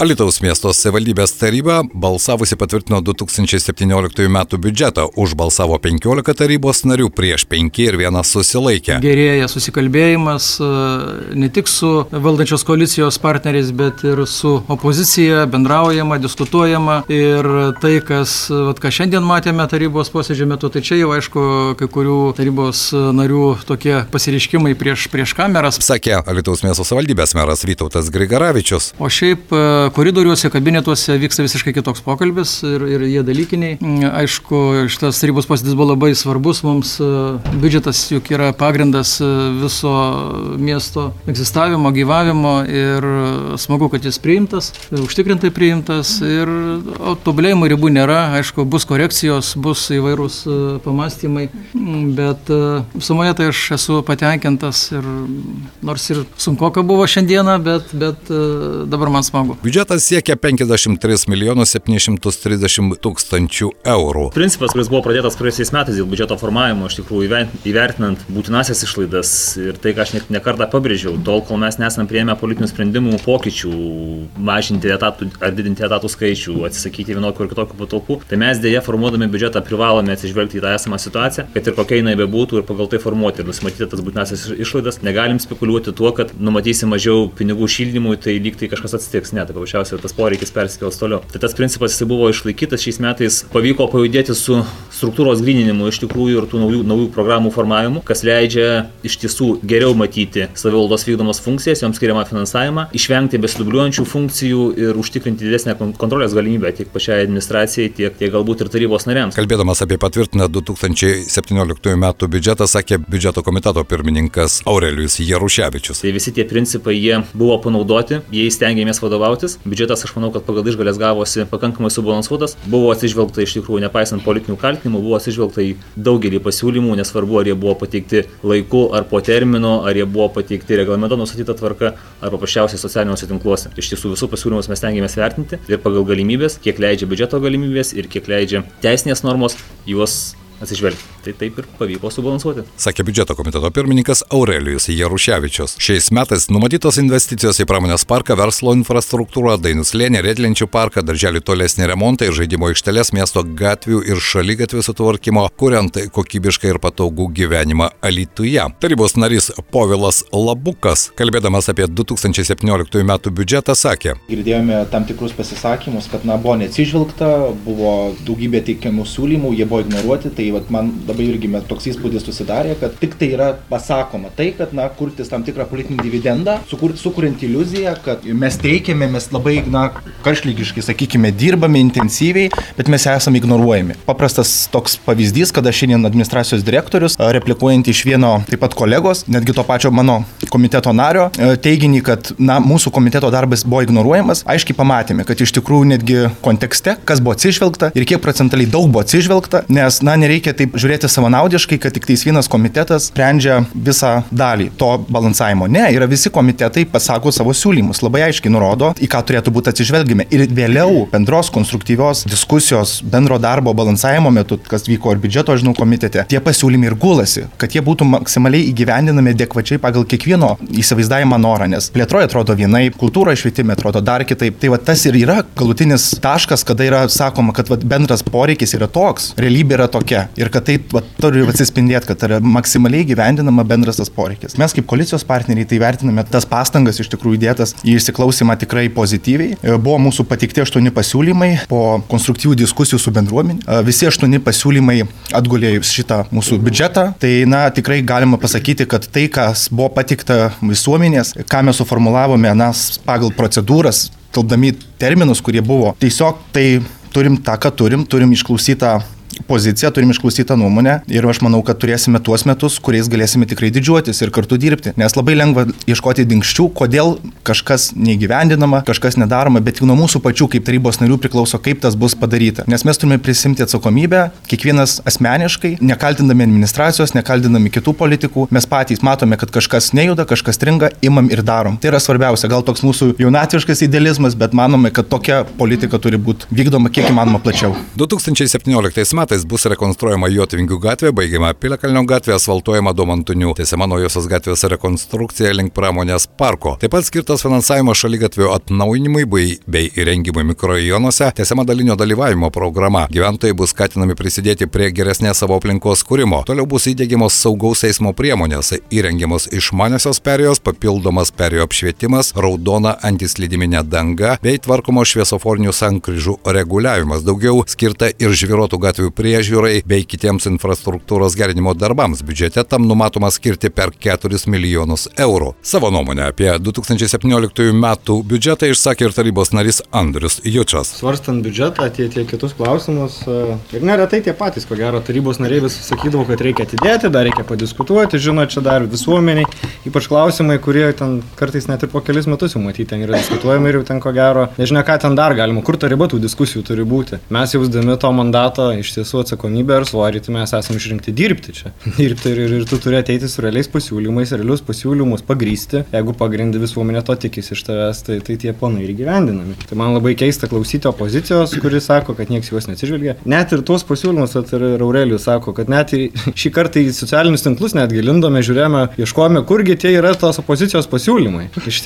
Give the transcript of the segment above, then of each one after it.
Alytaus miesto savivaldybės taryba balsavusi patvirtino 2017 m. biudžetą. Už balsavo 15 tarybos narių, prieš 5 ir 1 susilaikė. Gerėja susikalbėjimas ne tik su valdančios koalicijos partneriais, bet ir su opozicija, bendraujama, diskutuojama. Ir tai, ką šiandien matėme tarybos posėdžio metu, tai čia jau aišku, kai kurių tarybos narių tokie pasireiškimai prieš kameras. Sakė Alytaus miesto savivaldybės meras Vytautas Grigaravičius. O šiaip koridoriuose, kabinetuose vyksta visiškai kitoks pokalbis ir jie dalykiniai. Aišku, šitas tarybos posėdis buvo labai svarbus mums. Biudžetas juk yra pagrindas viso miesto egzistavimo, gyvavimo ir smagu, kad jis priimtas, užtikrintai priimtas ir tobulėjimo ribų nėra. Aišku, bus korekcijos, bus įvairūs pamastymai, bet sumoje tai aš esu patenkintas ir nors ir sunkoka buvo šiandieną, bet dabar man smagu. Biudžetas siekia 53 730 000 eurų. Principas, kuris buvo pradėtas praėjusiais metais dėl biudžeto formavimo, iš tikrųjų įvertinant būtinasias išlaidas ir tai, ką aš nekartą pabrėžiau, tol, kol mes nesam priėmę politinių sprendimų pokyčių, mažinti etatų ar didinti etatų skaičių, atsisakyti vienokių ir kitokių patalpų, tai mes dėja formuodami biudžetą privalome atsižvelgti į tą esamą situaciją, kad ir kokia jinai bebūtų ir pagal tai formuoti ir nusimatyti tas būtinasias išlaidas. Negalim spekuliuoti tuo, kad numatysim mažiau pinigų šildymui, tai lyg tai kažkas atsitiks. Ne, tai paprasčiausiai tas poreikis persikels toliau. Tai tas principas jisai buvo išlaikytas šiais metais, pavyko pajudėti su struktūros gryninimu iš tikrųjų ir tų naujų programų formavimu, kas leidžia iš tiesų geriau matyti savivaldos vykdomas funkcijas, joms skiriamą finansavimą, išvengti besidubliuojančių funkcijų ir užtikrinti didesnę kontrolės galimybę tiek pačiai administracijai, tiek galbūt ir tarybos nariams. Kalbėdamas apie patvirtinę 2017 m. biudžetą, sakė biudžeto komiteto pirmininkas Aurelijus Jaruševičius. Tai visi tie principai jie buvo panaudoti, jais stengiamės vadovautis. Biudžetas, aš manau, kad pagal išgalės gavosi pakankamai subalansuotas. Buvo atsižvelgta iš tikrųjų, nepaisant politinių kaltinimų, buvo atsižvelgta į daugelį pasiūlymų, nesvarbu, ar jie buvo pateikti laiku ar po termino, ar jie buvo pateikti reglamento nustatyta tvarka, ar paprasčiausiai socialiniuose tinkluose. Iš tiesų visų pasiūlymus mes stengiamės vertinti ir pagal galimybės, kiek leidžia biudžeto galimybės ir kiek leidžia teisinės normos, juos atsižvelgti. Tai taip ir pavyko subalansuoti. Sakė biudžeto komiteto pirmininkas Aurelijus Jaruševičius. Šiais metais numatytos investicijos į pramonės parką, verslo infrastruktūrą, Dainų slėnį, riedlenčių parką, darželių tolesnį remontą ir žaidimo aikšteles, miesto gatvių ir šaligatvių sutvarkymo, kuriant kokybišką ir patogų gyvenimą Alytuje. Tarybos narys Povilas Labukas, kalbėdamas apie 2017 m. biudžetą, sakė: Girdėjome tam tikrus pasisakymus, kad buvo neatsižvelgta, buvo daugybė teikiamų siūlymų, jie buvo ignoruoti, tai man labai irgi toks įspūdis susidarė, kad tik tai yra pasakoma tai, kad kurtis tam tikrą politinį dividendą, sukuriant iliuziją, kad mes teikiame, mes labai karštlygiškai, sakykime, dirbame intensyviai, bet mes esame ignoruojami. Paprastas toks pavyzdys, kada šiandien administracijos direktorius, replikuojant iš vieno taip pat kolegos, netgi to pačio mano komiteto nario, teiginį, kad mūsų komiteto darbas buvo ignoruojamas, aiškiai pamatėme, kad iš tikrųjų netgi kontekste, kas buvo atsižvelgta ir kiek procentaliai daug buvo atsižvelgta, nes nereikia taip žiūrėti savanaudiškai, kad tik tais vienas komitetas sprendžia visą dalį to balansavimo. Ne, yra visi komitetai pasako savo siūlymus, labai aiškiai nurodo, į ką turėtų būti atsižvelgiami. Ir vėliau bendros konstruktyvios diskusijos, bendro darbo balansavimo metu, kas vyko ir biudžeto, žinau, komitete, tie pasiūlymai ir gulasi, kad jie būtų maksimaliai įgyvendinami adekvačiai pagal kiekvieno įsivaizdavimą norą, nes plėtroje atrodo vienaip, kultūroje švietime atrodo dar kitaip. Tai tas ir yra galutinis taškas, kada yra sakoma, kad bendras poreikis yra toks, realybė yra tokia. Ir kad tai turi atsispindėti, kad yra maksimaliai gyvendinama bendras tas poreikis. Mes kaip koalicijos partneriai tai vertiname tas pastangas iš tikrųjų įdėtas į įsiklausimą tikrai pozityviai. Buvo mūsų pateikti 8 pasiūlymai po konstruktyvių diskusijų su bendruomenė. Visi 8 pasiūlymai atgulė šitą mūsų biudžetą. Tai tikrai galima pasakyti, kad tai, kas buvo pateikta visuomenės, ką mes suformulavome pagal procedūras, telkdami terminus, kurie buvo, tiesiog tai turim tą, ką turim išklausytą poziciją, turim išklausytą nuomonę ir aš manau, kad turėsime tuos metus, kuriais galėsime tikrai didžiuotis ir kartu dirbti, nes labai lengva ieškoti dingsčių, kodėl kažkas neįgyvendinama, kažkas nedaroma, bet nuo mūsų pačių kaip tarybos narių priklauso, kaip tas bus padaryta, nes mes turime prisimti atsakomybę, kiekvienas asmeniškai, nekaltindami administracijos, nekaltindami kitų politikų, mes patys matome, kad kažkas nejuda, kažkas stringa, imam ir darom. Tai yra svarbiausia, gal toks mūsų jaunatviškas idealizmas, bet manome, kad tokia politika turi būti vykdoma kiek įmanoma plačiau. 2017 metais metais bus rekonstruojama Jotvingių gatvė, baigiama Piliakalnio gatvė, asfaltuojama Domantunių, tęsiama Naujosios gatvės rekonstrukcija link pramonės parko. Taip pat skirtas finansavimas šaligatvių atnaujinimui bei įrengimui mikrorajonuose, tęsiama dalinio dalyvavimo programa. Gyventojai bus skatinami prisidėti prie geresnės savo aplinkos kūrimo. Toliau bus įdiegiamos saugaus eismo priemonės, įrengiamos išmaniosios perėjos, papildomas perėjų apšvietimas, raudona antislydiminė danga bei tvarkomos šviesoforinių sankryžų reguliavimas. Daugiau skirta ir žvyruotų gatvių priežiūrai bei kitiems infrastruktūros gerinimo darbams. Biudžete tam numatoma skirti per 4 milijonus eurų. Savo nuomonę apie 2017 metų biudžetą išsakė ir tarybos narys Andrius Jučas. Svarstant biudžetą, tie kitus klausimus ir neretai tie patys, ko gero, tarybos nariai vis sakydavo, kad reikia atidėti, dar reikia padiskutuoti, žinot, čia dar visuomeniai, ypač klausimai, kurie ten kartais net ir po kelis metus jau matyti, ten yra diskutuojami ir jau ten ko gero, nežinia ką ten dar galima, kur ta riba tų diskusijų turi būti. Mes jausdami to mandato iš tiesų atsakomybę ir svorį, tai mes esame išrinkti dirbti čia. Dirbti ir tu turi ateiti su realiais pasiūlymais, realius pasiūlymus pagrysti. Jeigu pagrindi visuomenė to tikisi iš tavęs, tai tie planai ir gyvendinami. Tai man labai keista klausyti opozicijos, kuris sako, kad nieks juos neatsižvelgia. Net ir tuos pasiūlymus, ir Aurelijus sako, kad net šį kartą į socialinius tinklus netgi lindome, žiūrėjome, ieškojome, kurgi tie yra tos opozicijos pasiūlymai. Iš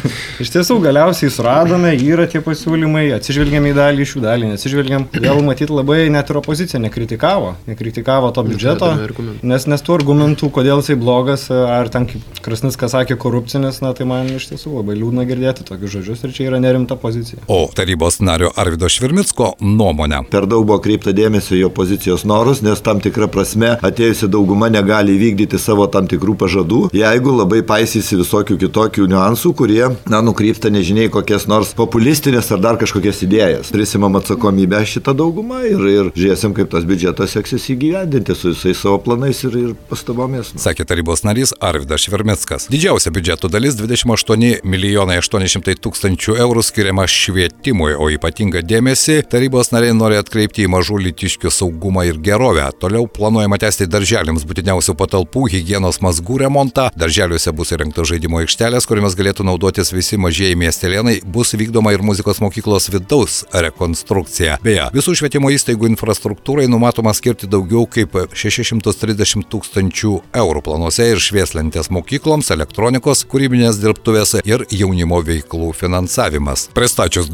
tiesų galiausiai suradome, yra tie pasiūlymai, atsižvelgiame į dalį iš jų, dalį neatsižvelgiam. Vėl matyti labai net ir opozicija nekritikavo to biudžeto, nes tų argumentų, kodėl jisai blogas, ar ten kaip Krasnickas sakė korupcinis, tai man iš tiesų labai liūdna girdėti tokius žodžius ir čia yra nerimta pozicija. O tarybos nario Arvydo Švirmicko nuomonę. Per daug buvo kreipta dėmesio į opozicijos norus, nes tam tikra prasme atėjusi dauguma negali vykdyti savo tam tikrų pažadų, jeigu labai paisysi visokių kitokių niuansų, kurie, nukrypsta nežiniai kokias nors populistinės ar dar kažkokias idėjas. Prisimam atsakomybę šitą daugumą ir žiūrėsim, kaip tas biudžetas seksis įgyvendinti su visais savo planais ir pastabomis. Sakė tarybos narys Arvydas Švirmickas. Didžiausia biudžeto dalis 28 800 000 eurų skiriama švietimui, o ypatingą dėmesį tarybos nariai nori atkreipti į mažų lytiškių saugumą ir gerovę. Toliau planuojama tęsti darželiams būtiniausių patalpų, higienos mazgų remontą. Darželiuose bus įrengtos žaidimo aikštelės, kuriomis galėtų naudotis visi mažieji miestelėnai, bus vykdoma ir muzikos mokyklos vidaus rekonstrukcija. Beje, visų švietimo įstaigų infrastruktūrai numatoma skirti daugiau kaip 630 000 eurų. Planuose ir švieslentės mokykloms, elektronikos, kūrybinės dirbtuvės ir jaunimo veiklų finansavimas. Pristačius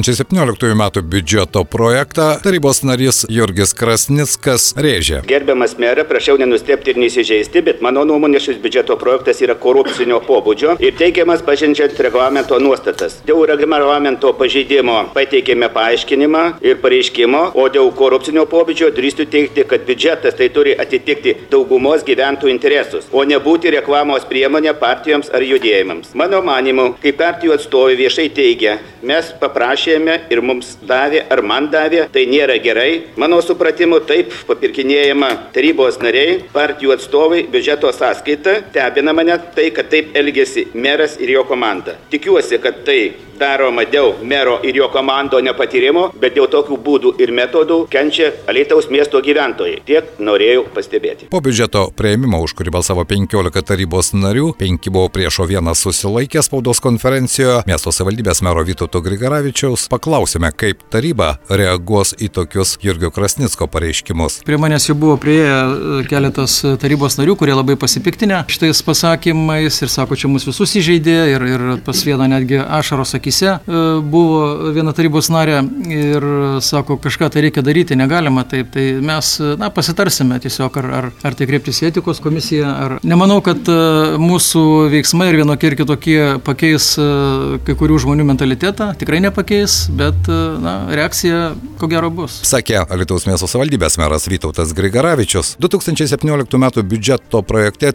2017 metų biudžeto projektą, tarybos narys Jurgis Krasnickas rėžė. Gerbiamas merė, prašau nenustebti ir neįsižeisti, bet mano nuomonė šis biudžeto projektas yra korupcinio pobūdžio ir teikiamas pažeidžiant reglamento nuostatas. Dėl reglamento pažeidimo pateikėme paaiškinimą ir pareiškimo, o dėl korupcinio pobūdžio drįstu teigti, kad biudžetas tai turi atitikti daugumos gyventojų interesus, o nebūti reklamos priemonė partijoms ar judėjimams. Mano manimu, kaip partijų atstovai viešai teigia, mes paprašėme ir mums davė ar man davė, tai nėra gerai. Mano supratimu, taip papirkinėjama tarybos nariai, partijų atstovai biudžeto sąskaita. Stebina mane tai, kad taip elgėsi meras ir jo komanda. Tikiuosi, kad tai daroma dėl mero ir jo komando nepatyrimo, bet dėl tokių būdų ir metodų kenčia Alytaus miesto gyventojai. Tiek norėjau pastebėti. Po biudžeto priėmimo, už kurį balsavo 15 tarybos narių, 5 buvo prieš, o 1 susilaikė spaudos konferencijoje, miesto savivaldybės mero Vytauto Grigaravičiaus paklausėme, kaip taryba reaguos į tokius Jurgio Krasnicko pareiškimus. Prie manęs jau buvo prieėję keletas tarybos narių, kurie labai pasipiktinę šitais pasakymais ir sako, čia mus visus įžeidė ir pas vieną netgi ašaros akise buvo viena tarybos narė ir sako, kažką tai reikia daryti, negalima taip, tai mes pasitarsime tiesiog, ar tai kreiptis į etikos komisiją, ar nemanau, kad mūsų veiksmai ir vienokie ir kitokie pakeis kai kurių žmonių mentalitetą, tikrai nepakeis, bet reakcija ko gero bus. Sakė Alytaus miesto savivaldybės meras Vytautas Grigaravičius. 2017 metų biudžeto projekte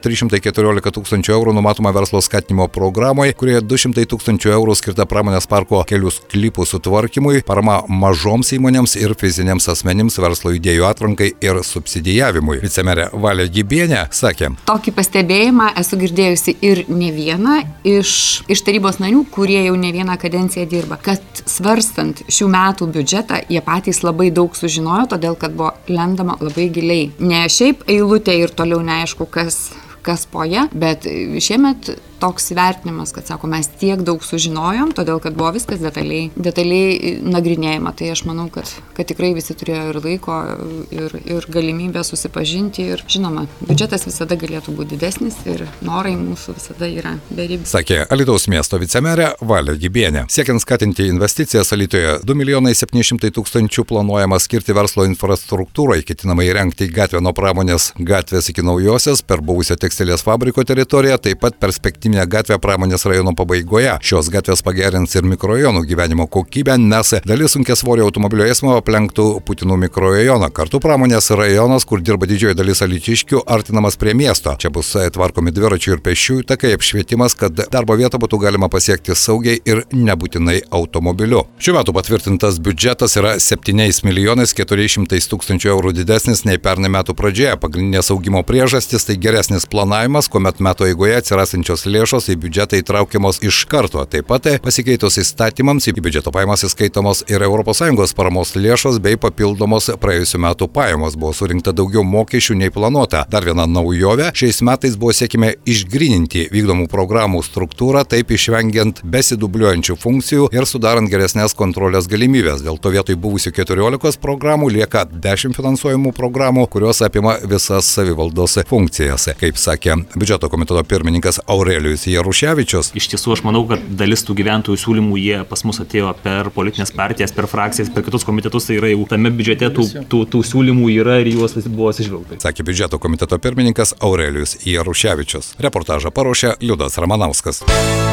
314 000 eurų numatoma verslo skatinimo programai, kurioje 200 000 eurų skirta pramonės parko kelių sklypų sutvarkymui, parama mažoms įmonėms ir fiziniams asmenims, verslo idėjų atrankai ir subsidijavimui. Vicemerė Valė Gibienė sakė. Tokį pastebėjimą esu girdėjusi ir ne vieną iš tarybos narių, kurie jau ne vieną kadenciją dirba, kad svarstant šių metų biudžetą, jie patys labai daug sužinojo, todėl kad buvo lendama labai giliai. Ne šiaip eilutė ir toliau neaišku, kas po ją, bet šiemet toks įvertinimas, kad sako, mes tiek daug sužinojom, todėl kad buvo viskas detaliai nagrinėjama. Tai aš manau, kad tikrai visi turėjo ir laiko, ir galimybę susipažinti. Ir žinoma, biudžetas visada galėtų būti didesnis ir norai mūsų visada yra beribės. Sakė Alytaus miesto vicemerė Valė Gibienė. Siekiant skatinti investicijas Alytuje, 2,7 milijonai planuojama skirti verslo infrastruktūrai, ketinama įrengti gatvę nuo Pramonės gatvės iki Naujosios per buvusio tekstilės fabriko teritoriją, taip pat perspektyvinę gatvę Pramonės rajono pabaigoje. Šios gatvės pagerins ir mikrorajonų gyvenimo kokybę, nes dalis sunkiasvorio automobilio eismo aplenktų Putinų mikrorajoną. Kartu Pramonės rajonas, kur dirba didžioji dalis alytiškių, artinamas prie miesto. Čia bus tvarkomi dviračių ir pėsčiųjų takai, apšvietimas, kad darbo vietą būtų galima pasiekti saugiai ir nebūtinai automobiliu. Šiuo metu patvirtintas biudžetas yra 7,4 milijonų didesnis nei pernai metų pradžioje. Pagrindinės augimo priežastis tai geresnis planavimas, kuomet metų eigoje atsirasančios lėšos į biudžetą įtraukiamos iš karto. Taip pat pasikeitus įstatymams į biudžeto pajamas įskaitomos ir ES paramos lėšos bei papildomos praėjusių metų pajamos. Buvo surinkta daugiau mokesčių nei planuota. Dar viena naujovė, šiais metais buvo siekime išgryninti vykdomų programų struktūrą, taip išvengiant besidubliuojančių funkcijų ir sudarant geresnės kontrolės galimybės. Dėl to vietoj buvusių 14 programų lieka 10 finansuojamų programų, kurios apima visas savivaldos funkcijas. Kaip sakė biudžeto komiteto pirmininkas Aurelijus Jaruševičius. Iš tiesų, aš manau, kad dalis tų gyventojų siūlymų jie pas mus atėjo per politinės partijas, per frakcijas, per kitus komitetus, tai yra jau tame biudžete tų siūlymų yra ir juos buvo atsižvelgta. Sakė biudžeto komiteto pirmininkas Aurelijus Jaruševičius. Reportažą paruošė Liudas Ramanauskas.